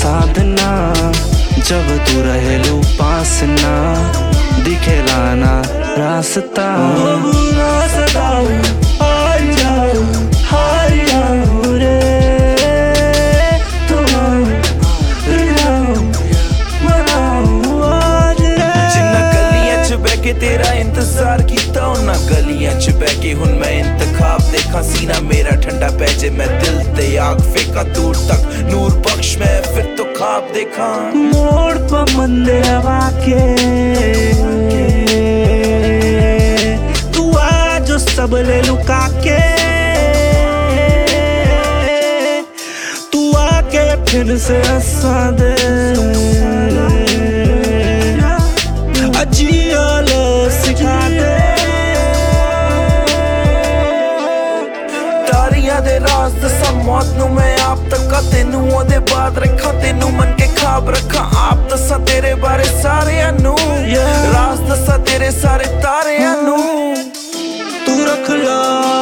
साधना, जब तू रहे लो पास ना दिखेला ना रास्ता। के तेरा इंतजार कीता उन्ना गलियां च बह के हुन मैं इंतखाब देखा, सीना मेरा ठंडा पैजे मैं दिल ते आग फेंका, दूर तक नूर बख्श मैं फिर तो ख्वाब देखा। मोड़ पर मंदिर वाके तू आ जो सब ले लुका के, तू आके फिर से हंसा दे सिखा दे। तारियां दे राज दसा मौत नू मैं आप तक तेनू ओदे बाद रखा, तेनू मन के ख्वाब रखा आप दसा तेरे बारे सारे नू, राज दसा तेरे सारे तारे नू। तू रख ला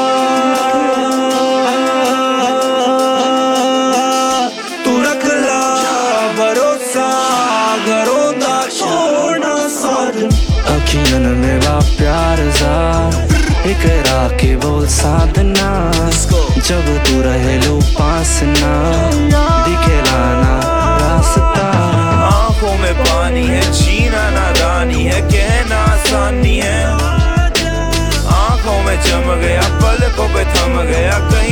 भरोसा घरों दा छोड़ना साथ, अखियन मेरा प्यार जा इकरा के बोल साधना, जब तू रहे लो पास ना दिखेला ना रास्ता। आंखों में पानी है जीना नादानी है, कहना आसानी है, आंखों में जम गया पलकों पे थम गया कहीं